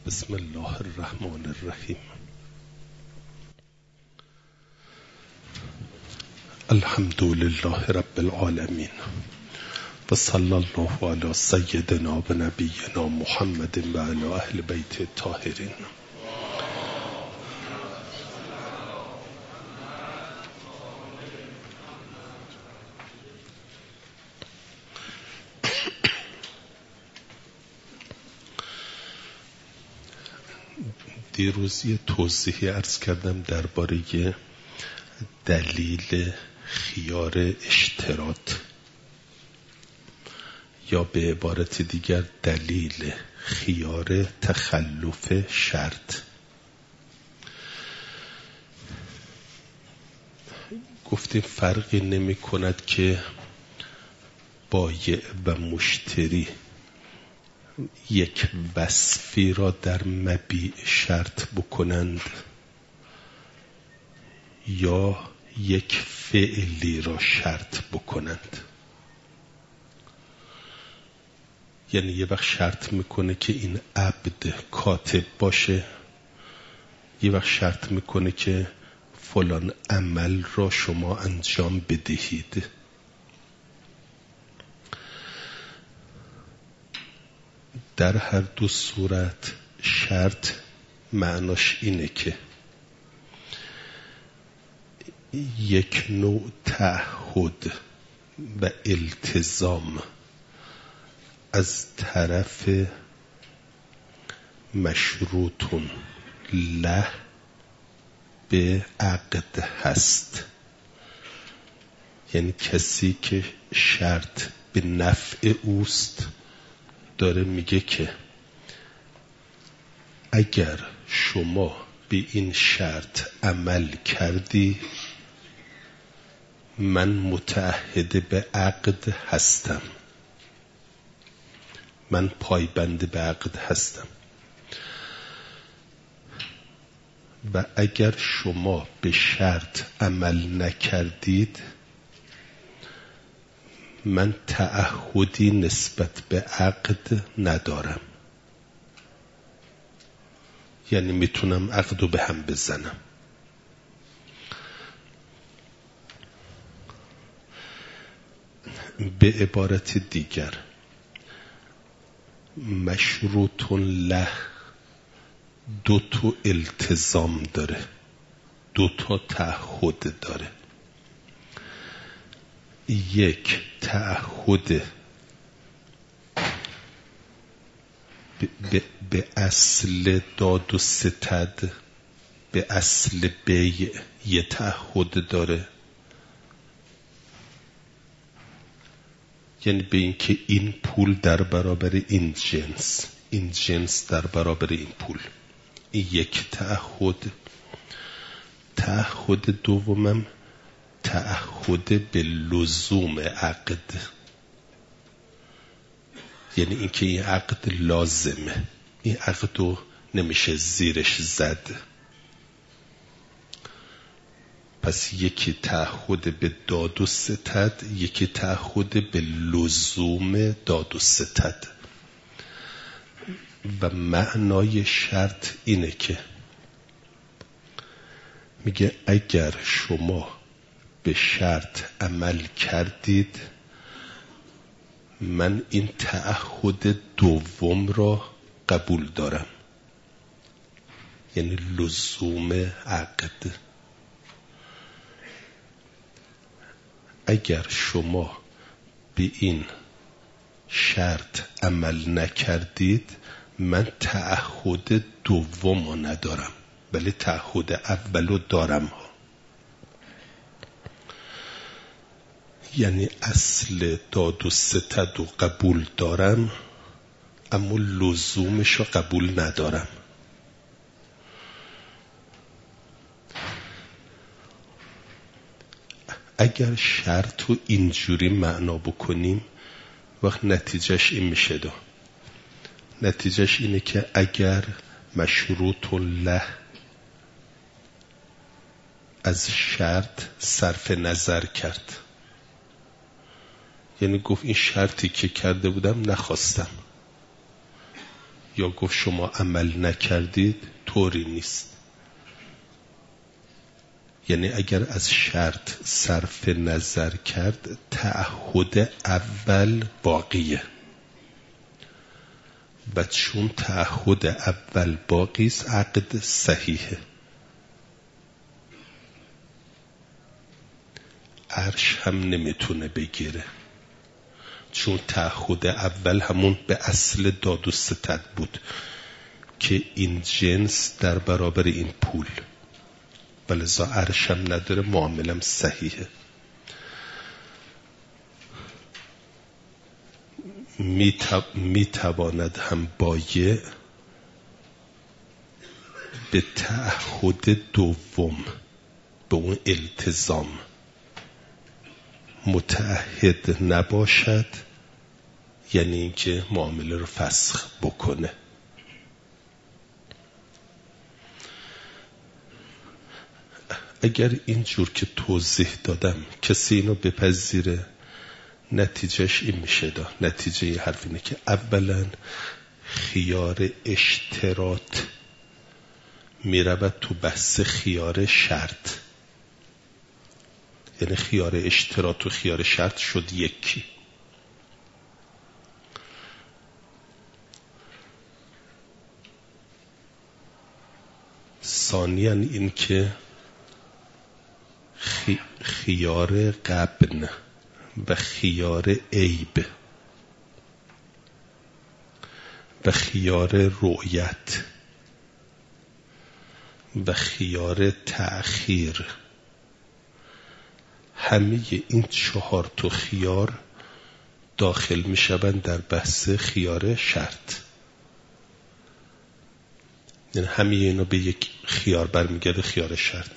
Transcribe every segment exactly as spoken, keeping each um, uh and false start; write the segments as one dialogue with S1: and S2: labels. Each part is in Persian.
S1: بسم الله الرحمن الرحیم. الحمد لله رب العالمین و صلی الله علی سیدنا و نبینا محمد و علی اهل بیت الطاهرین. دیروز یه توضیحی عرض کردم درباره دلیل خیار اشتراط یا به عبارت دیگر دلیل خیار تخلف شرط. گفتیم فرقی نمی کند که بایع و مشتری یک وصفی را در مبیع شرط بکنند یا یک فعلی را شرط بکنند. یعنی یه وقت شرط میکنه که این عبد کاتب باشه، یه وقت شرط میکنه که فلان عمل را شما انجام بدهید. در هر دو صورت شرط معناش اینه که یک نوع تعهد و التزام از طرف مشروطون له به عقد هست. یعنی کسی که شرط به نفع اوست داره میگه که اگر شما به این شرط عمل کردی من متعهد به عقد هستم، من پایبند به عقد هستم، و اگر شما به شرط عمل نکردید من تعهدی نسبت به عقد ندارم. یعنی میتونم عقدو به هم بزنم. به عبارت دیگر مشروط له دو تا التزام داره، دو تا تعهد داره. یک تعهد به اصل داد و ستد، به اصل بیع یه تعهد داره، یعنی به این که این پول در برابر این جنس، این جنس در برابر این پول، این یک تعهد. تعهد دومم تعهد به لزوم عقد، یعنی اینکه این عقد لازمه، این عقدو نمیشه زیرش زد. پس یکی تعهد به داد و ستد، یکی تعهد به لزوم داد و ستد. و معنای شرط اینه که میگه اگر شما به شرط عمل کردید من این تعهد دوم را قبول دارم، یعنی لزوم عقد. اگر شما به این شرط عمل نکردید من تعهد دوم را ندارم، ولی تعهد اولو دارم ها. یعنی اصل داد و ستد و قبول دارم اما لزومش رو قبول ندارم. اگر شرط رو اینجوری معنا بکنیم وقت نتیجهش این میشه دو. نتیجهش اینه که اگر مشروط له از شرط صرف نظر کرد، یعنی گفت این شرطی که کرده بودم نخواستم، یا گفت شما عمل نکردید طوری نیست. یعنی اگر از شرط صرف نظر کرد تعهد اول باقیه و چون تعهد اول باقی است عقد صحیحه. عرش هم نمیتونه بگیره چون تعهد اول همون به اصل داد و ستد بود که این جنس در برابر این پول، ولذا عرش هم نداره، معاملم صحیحه. میتواند هم بایع به تعهد دوم به اون التزام متعهد نباشد، یعنی اینکه معامله رو فسخ بکنه. اگر اینجور که توضیح دادم کسی اینو بپذیره نتیجهش این میشه دا. نتیجه یه حرف اینه که اولا خیار اشتراط میرود تو بحث خیار شرط، یعنی خیار اشتراط و خیار شرط شد یکی. ثانیاً این که خی... خیار غبن و خیار عیب و خیار رؤیت و خیار تأخیر، همه این چهار تا خیار داخل می شوند در بحث خیار شرط. یعنی همه اینا به یک خیار برمیگرده، خیار شرط.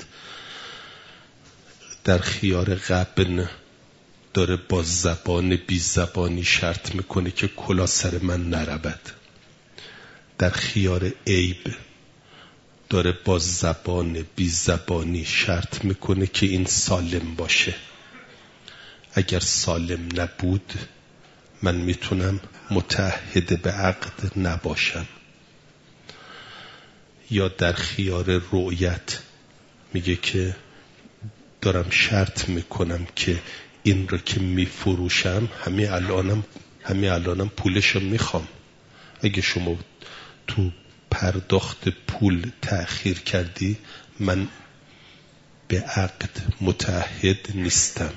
S1: در خیار غبن داره با زبان بی زبانی شرط میکنه که کلا سر من نرود. در خیار عیب داره با زبان بی زبانی شرط میکنه که این سالم باشه. اگر سالم نبود من میتونم متعهد به عقد نباشم. یا در خیار رؤیت میگه که دارم شرط میکنم که این رو که میفروشم همین الانم همین الانم پولشو میخوام. اگه شما تو پرداخت پول تأخیر کردی من به عقد متعهد نیستم.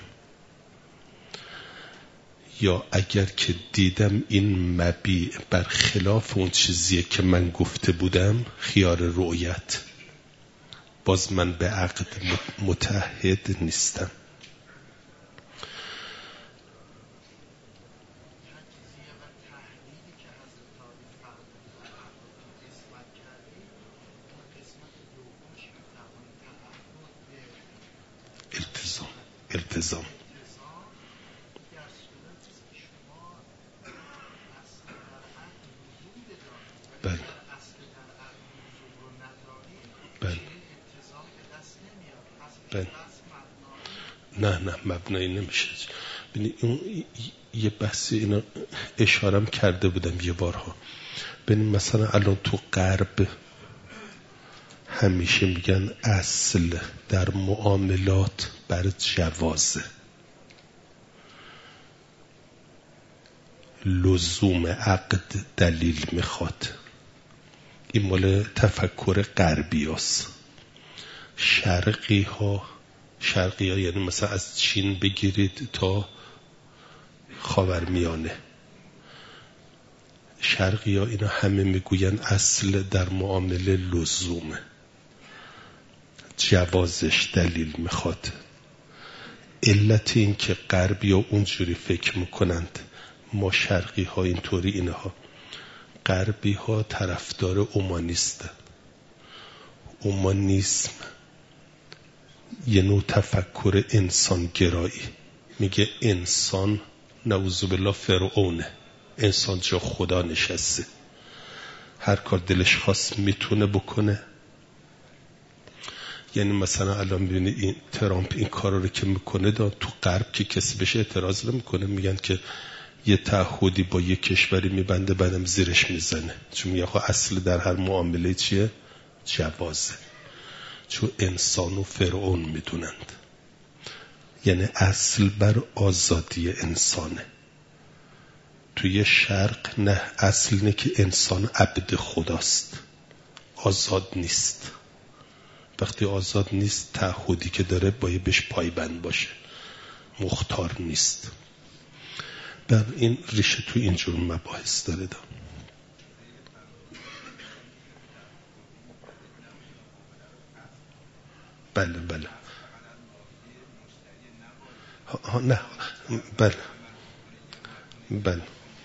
S1: یا اگر که دیدم این مبیع برخلاف اون چیزیه که من گفته بودم، خیار رؤیت، باز من به عقد متعهد نیستم. التزام التزام بله بله بله نه نه مبنایی نمیشه. ببینید اون یه بحثی اینا اشارم کرده بودم یه بارها. ببینید مثلا الان تو غرب همیشه میگن اصل در معاملات بر جوازه، لزوم عقد دلیل میخواد. این مال تفکر غربی هست. شرقی ها شرقی ها یعنی مثلا از چین بگیرید تا خاورمیانه، شرقی ها اینا همه میگوین اصل در معامله لزومه، جوازش دلیل میخواد. علت این که غربی ها اونجوری فکر میکنند، ما شرقی ها اینطوری اینها. غربی ها طرفدار اومانیستن. اومانیسم یه نوع تفکر انسان گرایی، میگه انسان نعوذ بالله فرعونه، انسان جا خدا نشسته، هر کار دلش خواست میتونه بکنه. یعنی مثلا الان میبینید این ترامپ این کار رو که میکنه دا تو غرب که کسی بهش اعتراض نمیکنه، میگن که یه تعهدی با یه کشوری میبنده بعدم زیرش میزنه، چون میگه خب اصل در هر معامله چیه؟ جوازه. چون انسان و فرعون میدونند، یعنی اصل بر آزادی انسانه. توی شرق نه، اصل اینه که انسان عبد خداست، آزاد نیست. وقتی آزاد نیست تعهدی که داره باید بهش پایبند باشه، مختار نیست. بر این ریشه تو اینجور مباحث داره دام. بله بله ها نه بله بله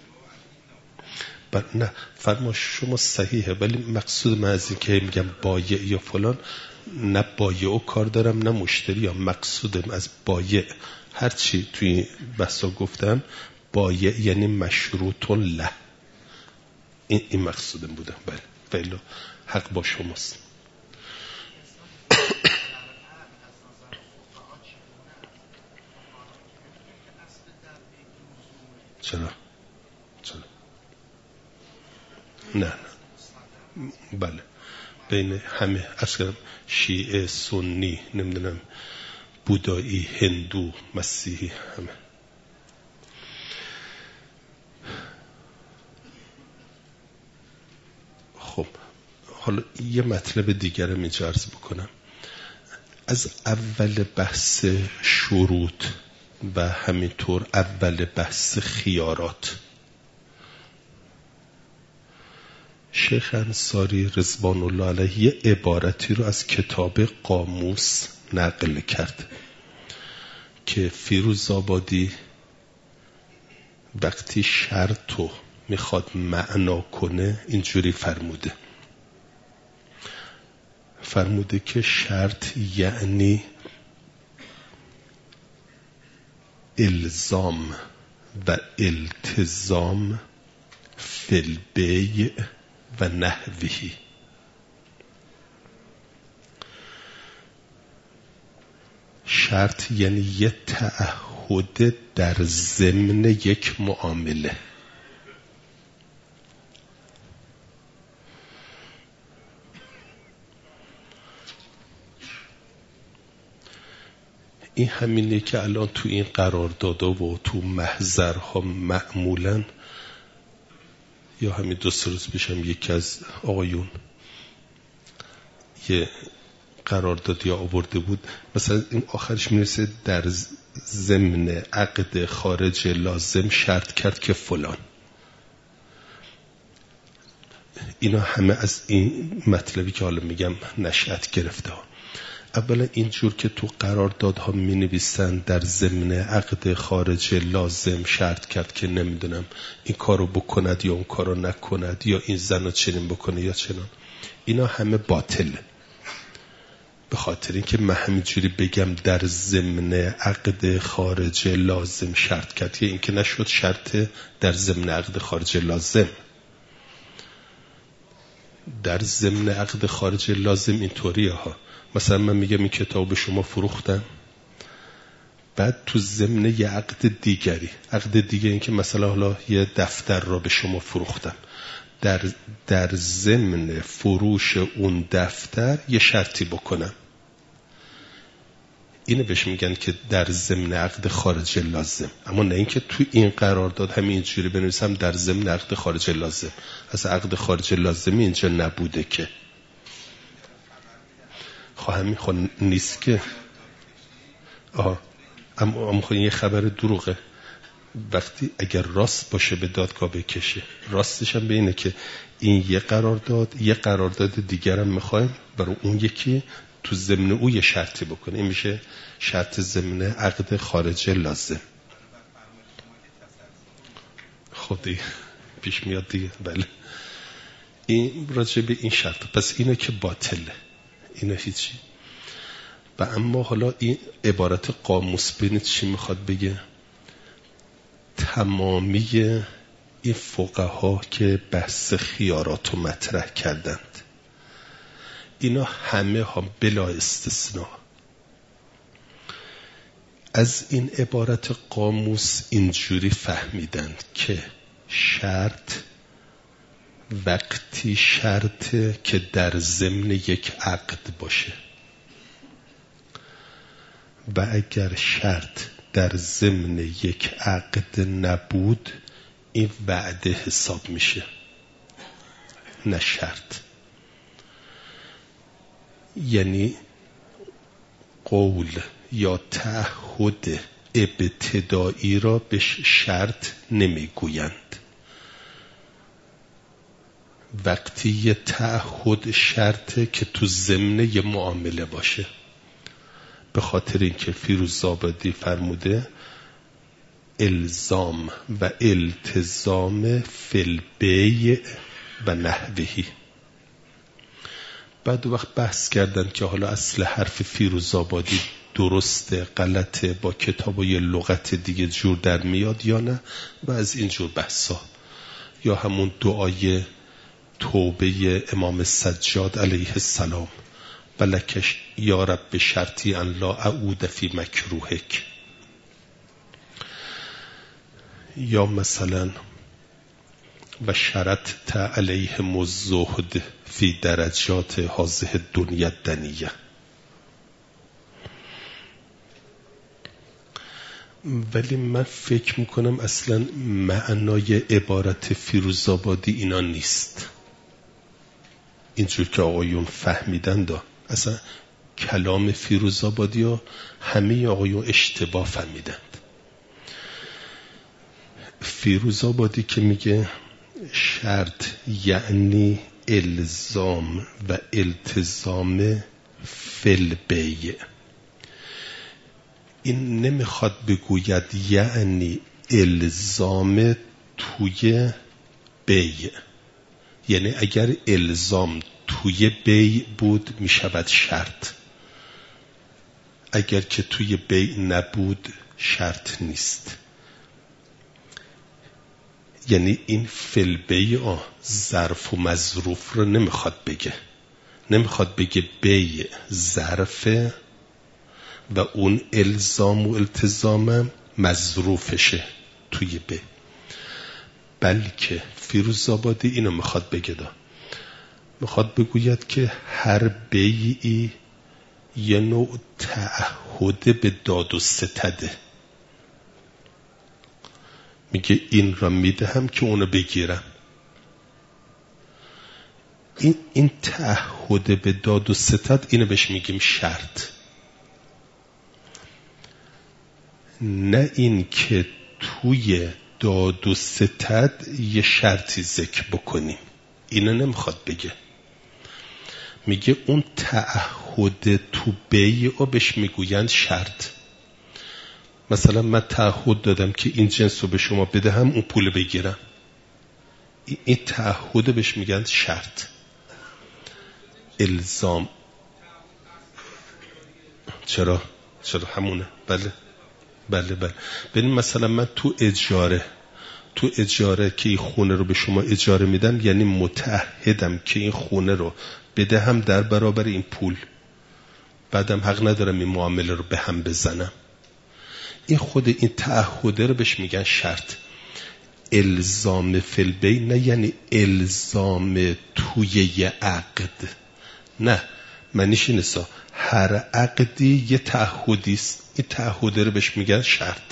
S1: بله نه فرما شما صحیحه، ولی مقصود من از این که میگم بایع یا فلان، نه بایع و کار دارم نه مشتری. یا مقصودم از بایع هرچی توی بحثا گفتم، بایع یعنی مشروط له، این, این مقصودم بودم. بله بله حق با شماست. چرا؟ چرا؟ نه نه بله بین همه اصلا شیعه، سنی، نمیدونم بودایی، هندو، مسیحی، همه. خب حالا یه مطلب دیگر می عرض بکنم. از اول بحث شروط و همینطور اول بحث خیارات، شیخ انصاری رضوان الله علیه یه عبارتی رو از کتاب قاموس نقل کرد که فیروزآبادی وقتی شرط رو میخواد معنا کنه اینجوری فرموده فرموده که شرط یعنی الزام و التزام فی البیع و نحوی. شرط یعنی یه تعهد در ضمن یک معامله. این همینه که الان تو این قراردادها و تو محضرها معمولاً، یا همین دو سه روز پیشم یکی از آقایون یه قراردادی آورده بود، مثلا این آخرش میرسه در ضمن عقد خارج لازم شرط کرد که فلان. اینا همه از این مطلبی که حالا میگم نشأت گرفته ها. اولا اینجور که تو قراردادها می نویسن در ضمن عقد خارج لازم شرط کرد که نمیدونم این کارو بکند یا اون کارو نکند، یا این زنو چنین بکنه یا چنان، اینا همه باطله. به خاطر اینکه من همینجوری بگم در ضمن عقد خارج لازم شرط کرد، یا اینکه نشد شرط در ضمن عقد خارج لازم. در ضمن عقد خارج لازم اینطوریه ها، مثلا من میگم این کتاب شما فروختم، بعد تو ضمن یه عقد دیگری، عقد دیگه این که مثلا حالا یه دفتر را به شما فروختم، در در ضمن فروش اون دفتر یه شرطی بکنم، اینو بهش میگن که در ضمن عقد خارج لازم. اما نه اینکه تو این قرارداد همین اینجوری بنویسم در ضمن عقد خارج لازم. اصلا عقد خارج لازمی اینجا نبوده که، خواهمی خواهی نیست که آها. اما اما خواهی یه خبر دروغه، وقتی اگر راست باشه به دادگاه بکشه. راستش هم به اینه که این یه قرارداد، یه قرارداد دیگر هم میخوایم برای اون یکی تو ضمن او یه شرطی بکنه، این میشه شرط ضمن عقد خارج لازم. خب دیگه پیش میاد دیگه. بله این راجع به این شرط، پس اینه که باطله، اینه هیچی. و اما حالا این عبارت قاموس بینید چی میخواد بگه؟ تمامی این فقها که بحث خیارات رو مطرح کردند، اینا همه ها بلا استثناء از این عبارت قاموس اینجوری فهمیدند که شرط وقتی شرطه که در ضمن یک عقد باشه و اگر شرط در ضمن یک عقد نبود این وعده حساب میشه نه شرط. یعنی قول یا تعهد ابتدایی را به شرط نمیگویند. وقتی یه تعهد شرطه که تو ضمن یه معامله باشه، به خاطر اینکه فیروزآبادی فرموده الزام و التزام فی البیع و نحوهی. بعد وقت بحث کردن که حالا اصل حرف فیروزآبادی درسته غلطه، با کتاب و یه لغت دیگه جور در میاد یا نه، و از اینجور بحثا. یا همون دعای توبه امام سجاد علیه السلام بلکش یا رب شرطی ان لا اعود فی مکروهک. یا مثلا و شرطت علیهم الزهد فی درجات هذه الدنیا الدنیه. ولی من فکر میکنم اصلا معنای عبارت فیروزآبادی اینا نیست، اینجور که آقایون فهمیدن. دا اصلا کلام فیروزآبادی ها همه آقایون اشتباه فهمیدند. فیروزآبادی که میگه شرط یعنی الزام و التزام فی البیع، این نمیخواد بگوید یعنی الزام توی بیع. یعنی اگر الزام توی بیع بود میشود شرط، اگر که توی بیع نبود شرط نیست. یعنی این فی البیع ظرف و مظروف رو نمیخواد بگه، نمیخواد بگه بیع ظرفه و اون الزام و التزام مظروفشه توی بیع، بلکه فیروزآبادی اینو میخواد بگه. دا میخواد بگوید که هر بیعی یه نوع تعهد به داد و ستده. میگه این را میدهم که اونو بگیرم. این این تعهد به داد و ستد اینو بهش میگیم شرط، نه این که توی داد و ستد یه شرطی ذکر بکنیم. اینو نمیخواد بگه، میگه اون تعهد تو بیع بهش میگویند شرط. مثلا من تعهد دادم که این جنس رو به شما بدهم اون پول بگیرم، این تعهد بهش میگن شرط. الزام چرا؟ چرا همونه. بله بله بله. ببین مثلا من تو اجاره تو اجاره که این خونه رو به شما اجاره میدم، یعنی متعهدم که این خونه رو بدهم در برابر این پول، بعدم حق ندارم این معامله رو به هم بزنم. این خود این تعهده رو بهش میگن شرط. الزام فی البیع نه یعنی الزام توی یه عقد، نه، معنیش اینه هر عقدی یه تعهدی است، این تعهده رو بهش میگن شرط.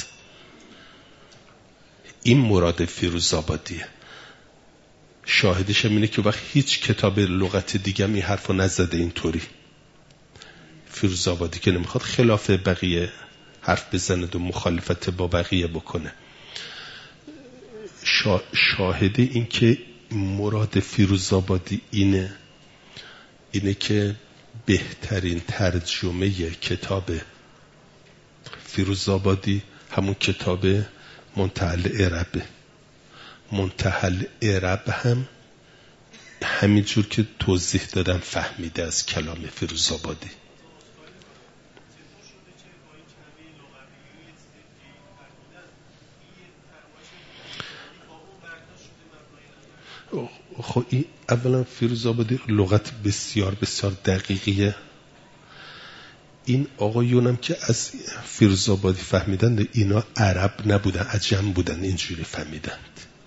S1: این مراد فیروزآبادیه. شاهدش هم اینه که وقت هیچ کتاب لغت دیگه این حرفو نزده اینطوری. فیروزآبادی که نمیخواد خلاف بقیه حرف بزنه و مخالفت با بقیه بکنه. شا... شاهد این که مراد فیروزآبادی اینه اینه که بهترین ترجمه کتاب فیروزآبادی همون کتاب منتهی العرب. منتهی العرب هم همینجور که توضیح دادم فهمیده از کلام فیروزآبادی. خب این اولا فیروزآبادی لغت بسیار بسیار دقیقیه. این آقایونم که از فیروزآبادی فهمیدن اینا عرب نبودن، عجم بودن، اینجوری فهمیدند.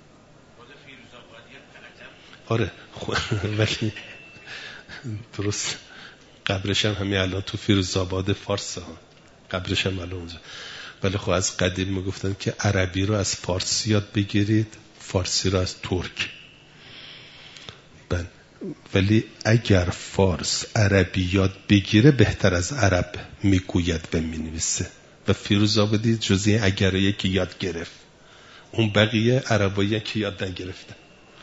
S1: آره ولی درست قبرش هم همین الان تو فیروزآباد فارس ها، قبرش هم الان اونجا. ولی خب از قدیم میگفتن که عربی رو از فارسی یاد بگیرید، فارسی رو از ترک. بله. ولی اگر فارس عربی یاد بگیره بهتر از عرب میگوید و مینویسه. و فیروزآبادی جزئی اگرایی که یاد گرفت، اون بقیه عربایی که یاد نگرفتن.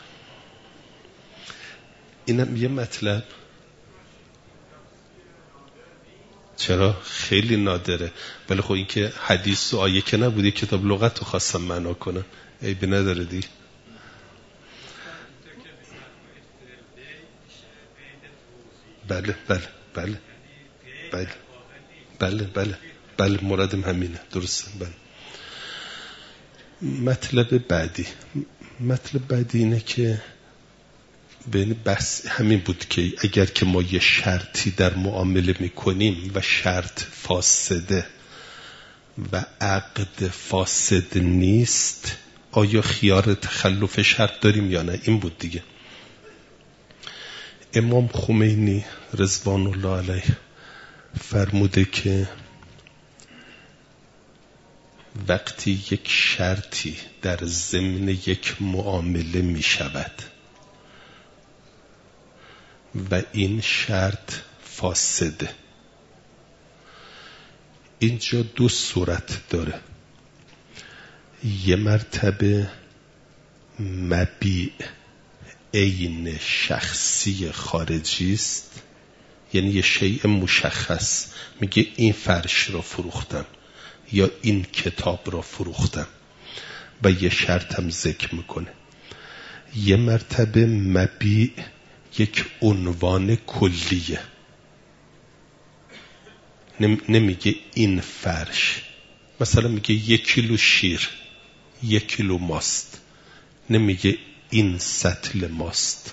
S1: اینم یه مطلب. چرا؟ خیلی نادره. ولی خب این که حدیث و آیه که نبوده، کتاب لغت رو خواستم معنا کنم، عیبی نداره دی. بله بله بله بله بله بله بله مرادم همینه، درسته. بله. مطلب بعدی مطلب بعدی اینه که بین بحث همین بود که اگر که ما یه شرطی در معامله میکنیم و شرط فاسده و عقد فاسد نیست، آیا خیار تخلف شرط داریم یا نه؟ این بود دیگه. امام خمینی رضوان الله علیه فرموده که وقتی یک شرطی در ضمن یک معامله می شود و این شرط فاسده، اینجا دو صورت داره. یه مرتبه مبیع عین شخصی خارجی است، یعنی یه شیء مشخص، میگه این فرش را فروختم یا این کتاب را فروختم و یه شرط هم ذکر میکنه. یه مرتبه مبیع یک عنوان کلیه، نمیگه این فرش، مثلا میگه یک کیلو شیر، یک کیلو ماست، نمیگه این سطل ماست.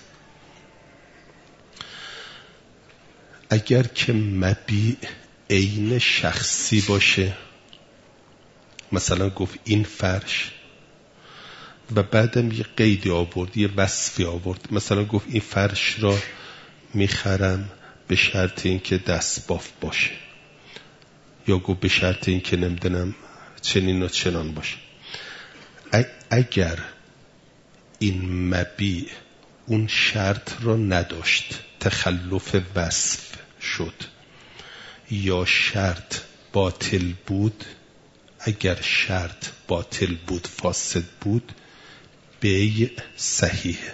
S1: اگر که مبیع عین شخصی باشه، مثلا گفت این فرش و بعدم یه قیدی آورد، یه وصفی آورد، مثلا گفت این فرش را میخرم به شرط این که دست باف باشه، یا گفت به شرط این که نمیدونم چنین و چنان باشه. اگر این مبیع اون شرط را نداشت، تخلف وصف شد یا شرط باطل بود، اگر شرط باطل بود، فاسد بود، بیع صحیحه.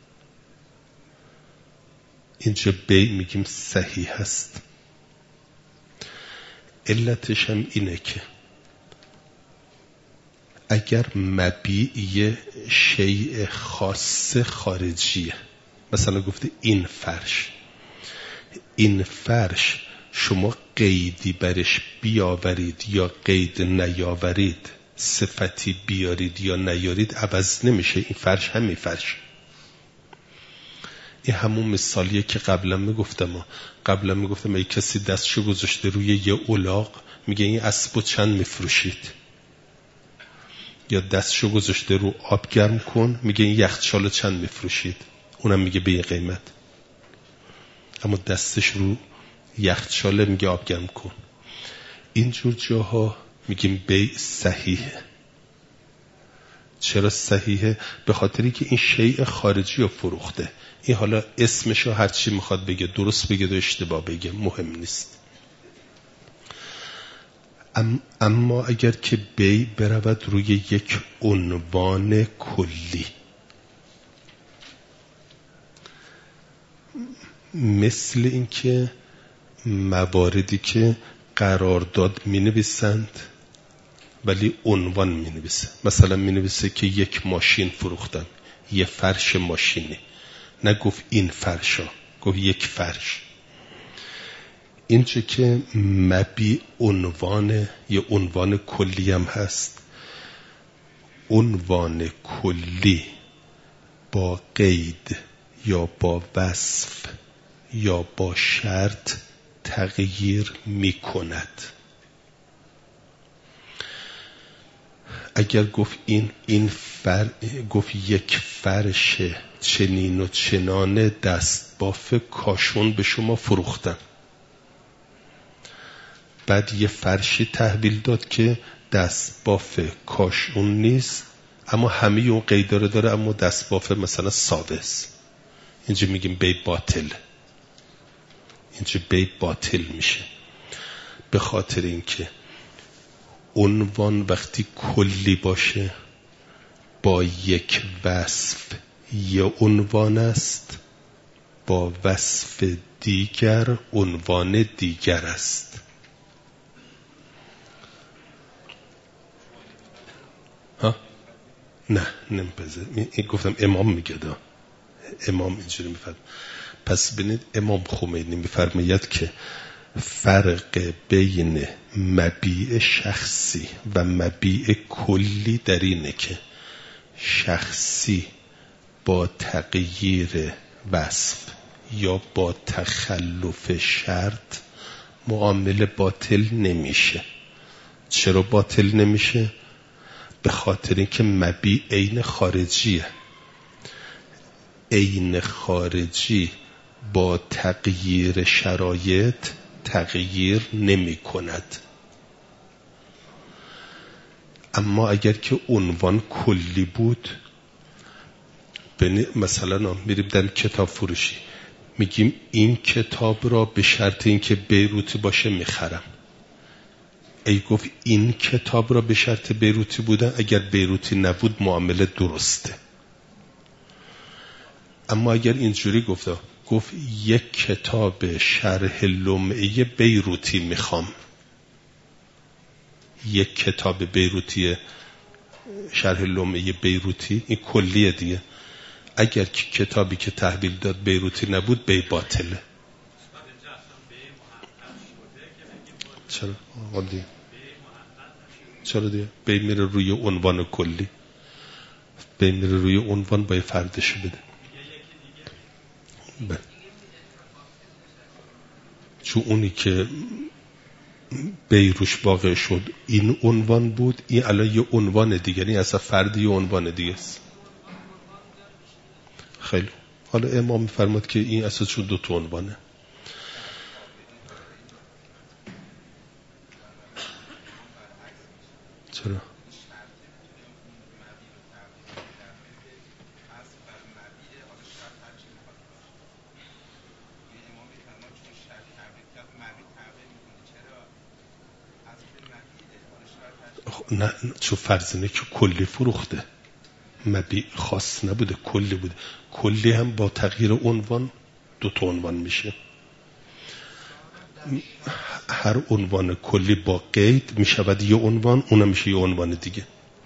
S1: اینجا بیع میگیم صحیح هست. علتش هم اینه که اگر مبیع شیء خاص خارجیه، مثلا گفته این فرش، این فرش شما قیدی برش بیاورید یا قید نیاورید، صفتی بیارید یا نیارید، عوض نمیشه. این فرش همین فرش. این همون مثالیه که قبلا میگفتم قبلا میگفتم ای کسی دستشو گذاشته روی یه الاغ، میگه این اسبو چند میفروشید؟ یا دستشو گذاشته رو آب گرم کن، میگه این یخچالو چند میفروشید؟ اونم میگه به این قیمت. اما دستش رو یخچاله میگه آب گرم کن. اینجور جاها میگیم بیع صحیحه. چرا صحیحه؟ به خاطری که این شیء خارجی رو فروخته. این حالا اسمشو هر چی میخواد بگه، درست بگه و اشتباه بگه، مهم نیست. ام اما اگر که بیع برود روی یک عنوان کلی، مثل این که مواردی که قرارداد می نویسند ولی عنوان می نویسه، مثلا می نویسه که یک ماشین فروختم، یه فرش ماشینی، نگفت این فرشا، گفت یک فرش. اینچه که مبیع عنوان، یه عنوان کلی هم هست. عنوان کلی با قید یا با وصف یا با شرط تغییر می کند. اگر گفت این این فر گفت یک فرش چنین و چنان دست باف کاشون به شما فروختن، بعد یه فرشی تحویل داد که دست باف کاشون نیست اما همه اون قیداره داره اما دست باف مثلا ساده است، اینجا میگیم بی باطل، اینجا بی باطل میشه. به خاطر اینکه عنوان وقتی کلی باشه با یک وصف یه عنوان است، با وصف دیگر عنوان دیگر است. ها؟ نه نمیپذیر. این گفتم امام میگه دا. امام اینجوری میفرد. پس ببینید امام خمینی میفرماید که فرق بین مبیع شخصی و مبیع کلی در اینه که شخصی با تغییر وصف یا با تخلف شرط معامله باطل نمیشه. چرا باطل نمیشه؟ به خاطر اینکه مبیع عین خارجیه. عین خارجی با تغییر شرایط تغییر نمی کند. اما اگر که عنوان کلی بود، مثلا میریم در کتاب فروشی میگیم این کتاب را به شرط اینکه بیروتی باشه میخرم. ای گفت این کتاب را به شرط بیروتی بودن، اگر بیروتی نبود معامله درسته. اما اگر اینجوری گفته گفت یک کتاب شرح لمعه بیروتی میخوام، یک کتاب بیروتی شرح لمعه بیروتی، این کلیه دیگه. اگر کتابی که تحویل داد بیروتی نبود بی باطله. چرا؟ آقا چرا دیگه؟ بی میره روی عنوان کلی، بی میره روی عنوان باید فردش بده. بله. چون اونی که بیروش واقع شد این عنوان بود، این الان یه عنوان دیگری، اصلا فردی یه عنوان دیگه است. خیلی حالا امام فرمود که این اصلا چون دو تا عنوانه. چرا؟ نه چون فرض که کلی فروخته، مبیع خاص نبوده، کلی بوده. کلی هم با تغییر عنوان دو تا عنوان میشه. هر عنوان کلی با قید میشود یه عنوان، اونم میشه یه عنوان دیگه.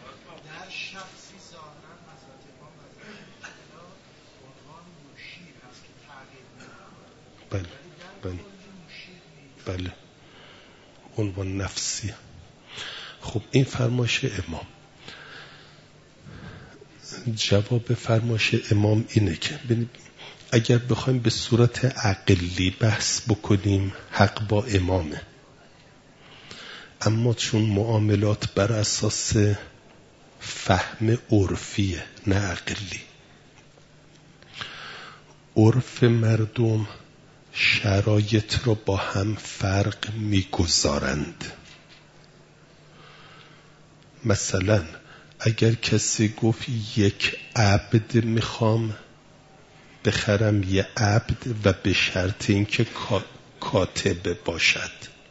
S1: بله بله بله عنوان نفسی. خب این فرمایش امام. جواب فرمایش امام اینه که اگر بخوایم به صورت عقلی بحث بکنیم حق با امامه، اما چون معاملات بر اساس فهم عرفیه نه عقلی، عرف مردم شرایط رو با هم فرق میگذارند. مثلا اگر کسی گفت یک عبد میخوام بخرم، یه عبد و به شرط اینکه کاتب باشد،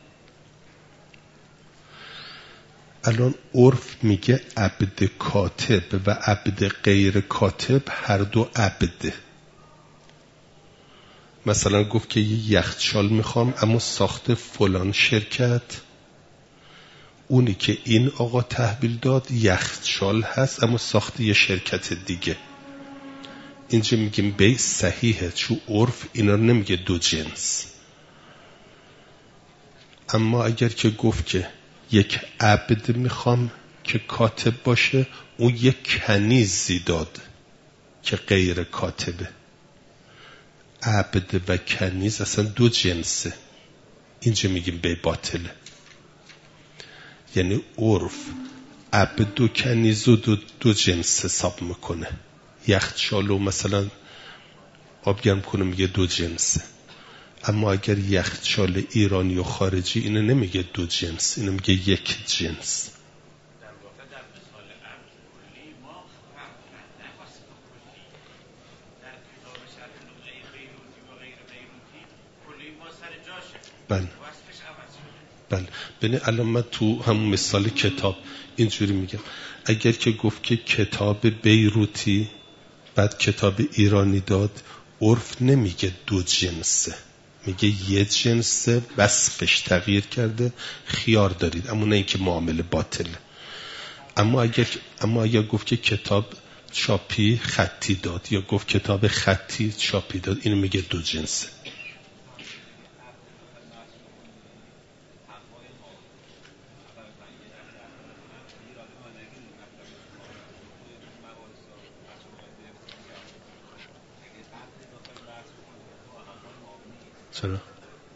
S1: الان عرف میگه عبد کاتب و عبد غیر کاتب هر دو عبده. مثلا گفت که یه یخچال میخوام اما ساخت فلان شرکت، اونی که این آقا تحویل داد یخچال هست اما ساخت یه شرکت دیگه. اینجا میگیم بی صحیحه، چون عرف اینا نمیگه دو جنس. اما اگر که گفت که یک عبد میخوام که کاتب باشه، اون یک کنیزی داد که غیر کاتبه. عبد و کنیز اصلا دو جنسه. اینجا میگیم به باطله. یعنی عرف عبد و کنیز و دو, دو جنس حساب میکنه. یخچالو مثلا آب گرم کنه میگه دو جنسه، اما اگر یخچال ایرانی و خارجی اینو نمیگه دو جنس، اینو میگه یک جنس. بله بله. ببین الان من تو همون مثال کتاب اینجوری میگم، اگر که گفت که کتاب بیروتی بعد کتاب ایرانی داد، عرف نمیگه دو جنسه، میگه یه جنسه، وصفش تغییر کرده، خیار دارید، اما نه اینکه معامله باطله. اما اگر اما اگر گفت که کتاب چاپی خطی داد یا گفت کتاب خطی چاپی داد، اینو میگه دو جنسه. چرا؟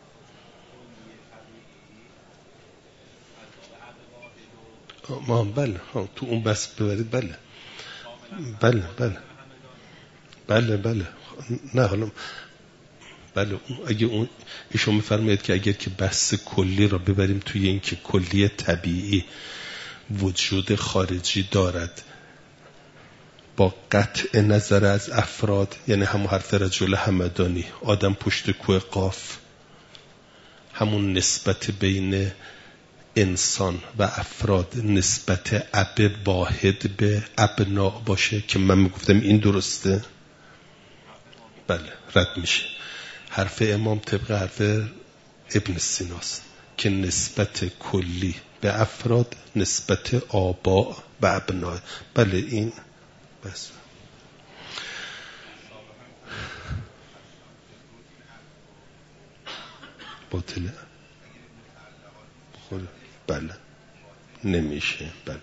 S1: ما بله ها تو اون بس ببرید. بله بله بله بله بله نه حالا بله اگه اون ایشون میفرماید که اگر که بحث کلی را ببریم توی این که کلی طبیعی وجود خارجی دارد با قطع نظر از افراد، یعنی همون حرف رجل همدانی، آدم پشت کوه قاف، همون نسبت بین انسان و افراد، نسبت اب واحد به ابنا باشه که من میگفتم این درسته، بله رد میشه. حرف امام طبق حرف ابن سیناست که نسبت کلی به افراد نسبت آبا و ابنا، بله این بس. باطله خود بله نمیشه. بله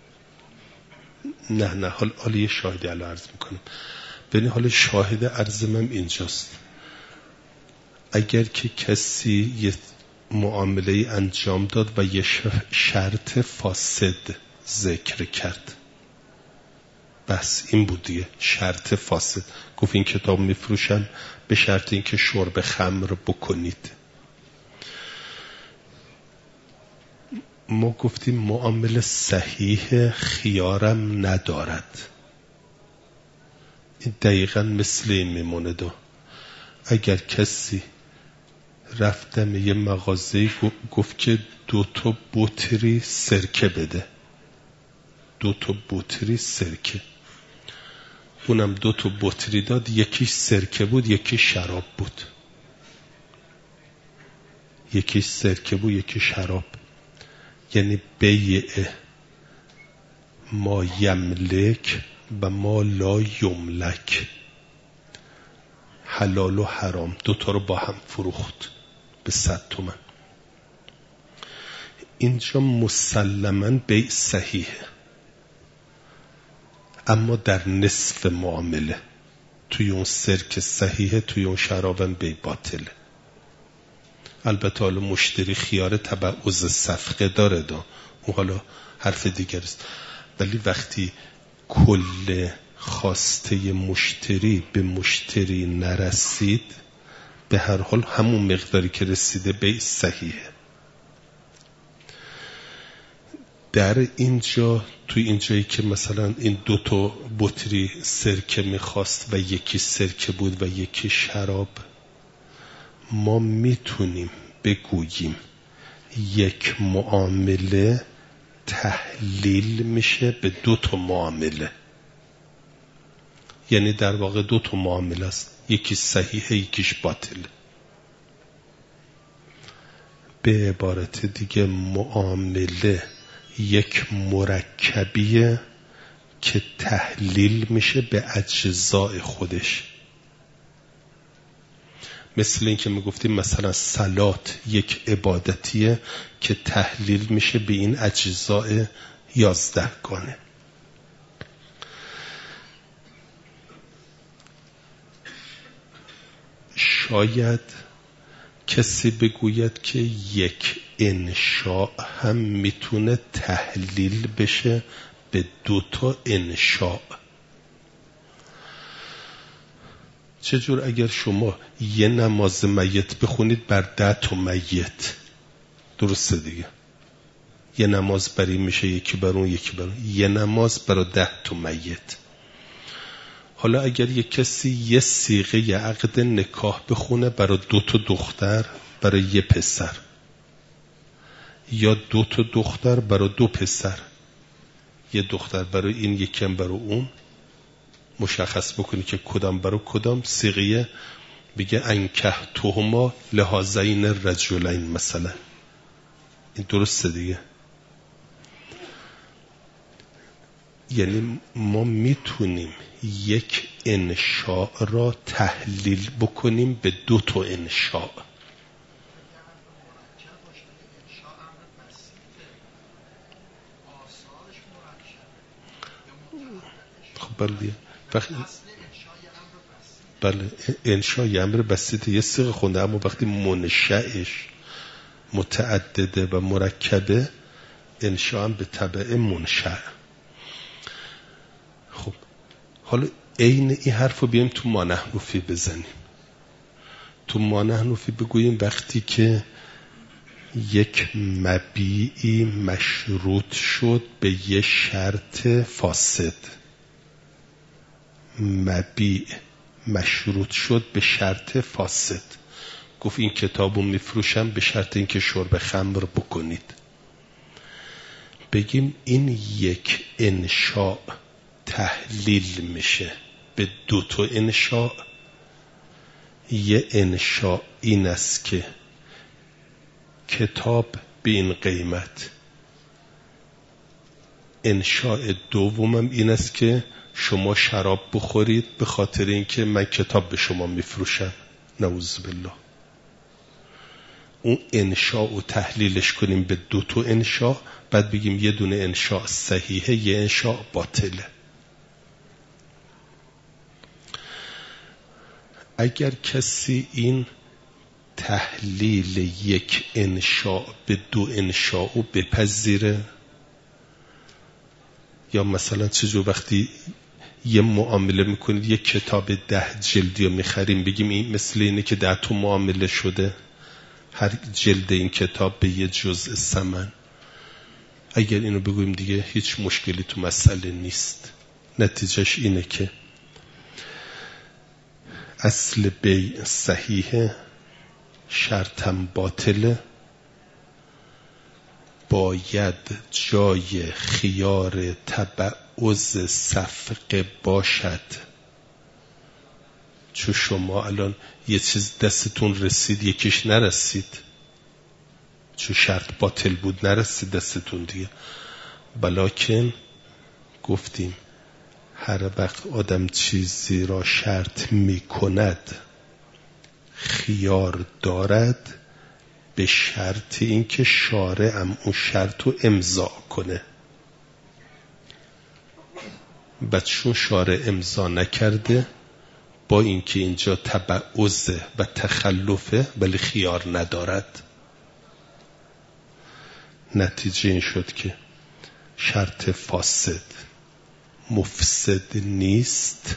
S1: نه نه حال حال یه شاهدی الان عرض میکنم. ببین حال شاهد عرض من اینجاست، اگر که کسی یه معامله انجام داد و یه شرط فاسد ذکر کرد، بس این بود دیگه، شرط فاسد. گفت این کتاب میفروشم به شرط اینکه شرب خمر بکنید. ما گفتیم معامله صحیح خیارم ندارد. این دقیقا مثل این میمونه دو. اگر کسی رفتم یه مغازه‌ای گفت که دو تا بطری سرکه بده، دو تا بطری سرکه، اونم دو تا بطری داد، یکیش سرکه بود یکی شراب بود، یکیش سرکه بود یکی شراب. یعنی بیع ما یملک و ما لا یملک، حلال و حرام دوتا رو با هم فروخت به صد تومن. اینجا مسلماً بیع صحیحه، اما در نصف معامله توی اون سرک صحیحه، توی اون شرابم بیع باطله. البته حالا مشتری خیار تبعوض صفقه داره دا، اون حالا حرف دیگر است. ولی وقتی کل خواسته مشتری به مشتری نرسید، به هر حال همون مقداری که رسیده بیع صحیحه. در اینجا توی اینجایی که مثلا این دو تا بطری سرکه میخواست و یکی سرکه بود و یکی شراب، ما میتونیم بگوییم یک معامله تحلیل میشه به دو تا معامله. یعنی در واقع دو تا معامله است، یکی صحیحه یکیش باطله. به عبارت دیگه معامله یک مرکبیه که تحلیل میشه به اجزای خودش. مثل این که میگفتیم مثلا صلات یک عبادتیه که تحلیل میشه به این اجزای یازدهگانه. شاید کسی بگوید که یک انشاء هم میتونه تحلیل بشه به دو تا انشاء. چجور اگر شما یه نماز میت بخونید بر ده تا میت، درسته دیگه، یه نماز بری میشه یکی بر اون یکی بر اون، یه نماز برای ده تا میت. حالا اگر یک کسی یه صیغه عقد نکاح بخونه برای دو تا دختر برای یه پسر، یا دو تا دختر برای دو پسر، یه دختر برای این یکم برای اون، مشخص بکنی که کدام برای کدام، صیغه بگه انکه توهما لهذین الرجلین مثلا، این درسته دیگه. یعنی ما میتونیم یک انشاء را تحلیل بکنیم به دو تا انشاء. خب بله وقتی بله انشاء امر بسیطه یه صیغه خونده، اما وقتی منشأش متعدده و مرکبه انشاء هم به تبع منشأ. خب حالا عین این حرف رو بیایم تو مانحنوفی بزنیم. تو مانحنوفی بگوییم وقتی که یک مبیعی مشروط شد به یه شرط فاسد، مبیع مشروط شد به شرط فاسد، گفت این کتابو میفروشم به شرط اینکه شرب خمر بکنید، بگیم این یک انشاء تحلیل میشه به دو تا انشاء. یه انشاء این است که کتاب به این قیمت، انشاء دومم این است که شما شراب بخورید به خاطر اینکه من کتاب به شما میفروشم، نعوذ بالله. اون انشاء رو تحلیلش کنیم به دو تا انشاء، بعد بگیم یه دونه انشاء صحیحه یه انشاء باطله. اگر کسی این تحلیل یک انشاء به دو انشاء رو بپذیره، یا مثلا چجور وقتی یه معامله میکنید یک کتاب ده جلدی رو میخریم، بگیم این مثل اینه که ده تا معامله شده، هر جلد این کتاب به یه جزء ثمن. اگر اینو بگویم دیگه هیچ مشکلی تو مسئله نیست. نتیجهش اینه که اصل بیع صحیحه، شرطم باطله، باید جای خیار تبعض صفقه باشد. چون شما الان یه چیز دستتون رسید یکیش نرسید، چون شرط باطل بود نرسید دستتون دیگه. بلکن گفتیم هر وقت آدم چیزی را شرط می کند خیار دارد به شرط اینکه شارع هم اون شرط رو امضا کنه. بعد چون شارع امضا نکرده، با اینکه اینجا تبعض و تخلفه ولی خیار ندارد. نتیجه این شد که شرط فاسد مفسد نیست،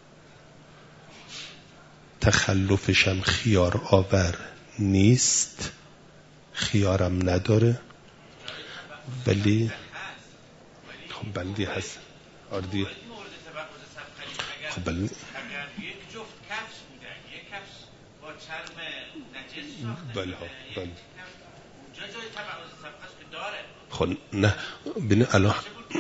S1: تخلفش هم خیار آور نیست، خیارم نداره، ولی خب بندی هست آردی. خب بلی یک
S2: جفت کفش بودن، یک کفش با چرم نجس ساخته
S1: بله ها بله.
S2: اونجا جای تبعض صفقه که داره.
S1: خب نه ببین الان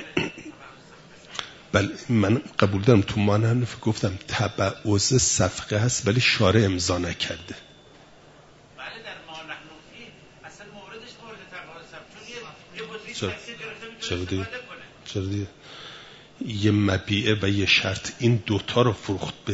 S1: بله من قبول دارم تو مانحنوفی گفتم تبعض صفقه هست ولی شارع امضا نکرده.
S2: بله در مانحنوفی اصلا موردش مورد تبعض صفقه، چون یه بطری تاکسی گرفته میتونه استفاده کنه.
S1: چرا دیگه یه مبیعه و یه شرط این دوتا رو فروخت به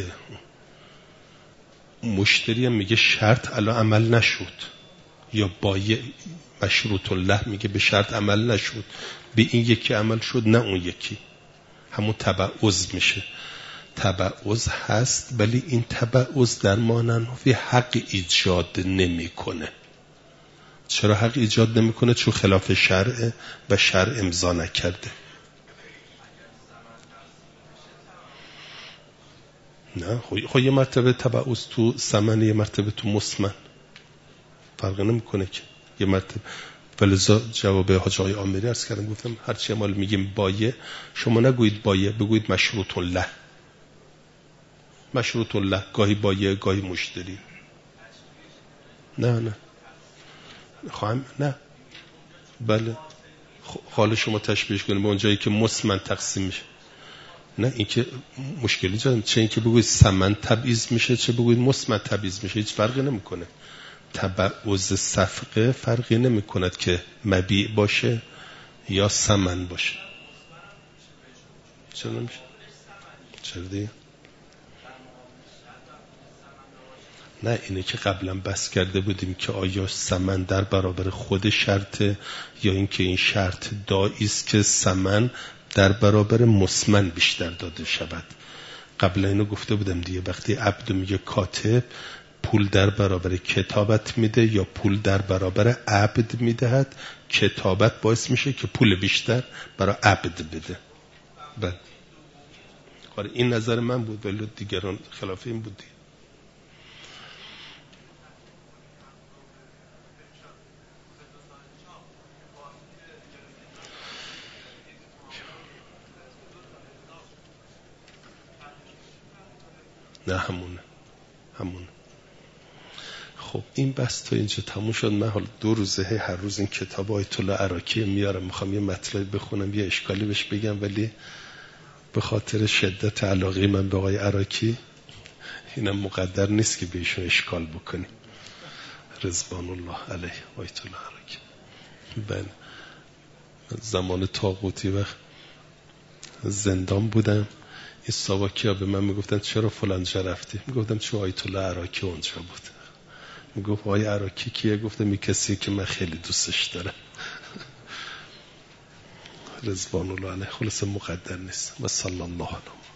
S1: مشتری، هم میگه شرط الان عمل نشد، یا بایع مشروط الله میگه به شرط عمل نشد، به این یکی عمل شد نه اون یکی، همون تبعض میشه. تبعض هست، ولی این تبعض در ماننوی حق ایجاد نمیکنه. چرا حق ایجاد نمیکنه؟ چون خلاف شرع و شرع امضا نکرده. نه خب یه مرتبه تبعض تو ثمن، یه مرتبه تو مسمن، فرق نمیکنه که یه مرتبه. ولذا جواب حاج آقای آمری عرض کردم، گفتم هرچی ما میگیم بایه، شما نگویید بایه، بگویید مشروط له. مشروط له گاهی بایه گاهی مشتری. نه نه خواهم نه بله حالا شما تشبیهش کنید به اونجایی که مسمن تقسیم میشه. نه این که مشکلی جان، چه این که بگوید ثمن تبعیض میشه چه بگوید مسمن تبعیض میشه، هیچ فرقی نمیکنه. تبعض صفقه فرقی نمیکند که مبیع باشه یا ثمن باشه. چرا نمیشه؟ چرا دیگه؟ نه اینه که قبلا بحث کرده بودیم که آیا ثمن در برابر خود شرطه یا اینکه این شرط داعی است که ثمن در برابر مسمن بیشتر داده شود. قبلا اینو گفته بودم دیگه، وقتی عبد میگه کاتب پول در برابر کتابت میده یا پول در برابر عبد میدهد، کتابت باعث میشه که پول بیشتر برای عبد بده. بله آره این نظر من بود، ولی دیگران خلاف این بود. نه همونه همونه. خب این بحث تا اینجا تموم شد. من حالا دو روزه هر روز این کتاب آیت الله عراقی میارم، میخوام یه مطلبی بخونم یه اشکالی بهش بگم، ولی به خاطر شدت علاقه من به آقای عراقی اینم مقدر نیست که به ایشون اشکال بکنیم. رضوان الله علیه آیت الله عراقی. بله زمان طاغوتی وقت زندان بودم، این ساواکی ها به من میگفتن چرا فلان جا رفتی؟ میگفتم چون آیت الله عراقی اونجا بود. میگفت آقای عراقی کیه؟ گفتم این کسی که من خیلی دوستش دارم. رضوان الله علیه. خلاص مقدر نیست. و صلی الله علیه.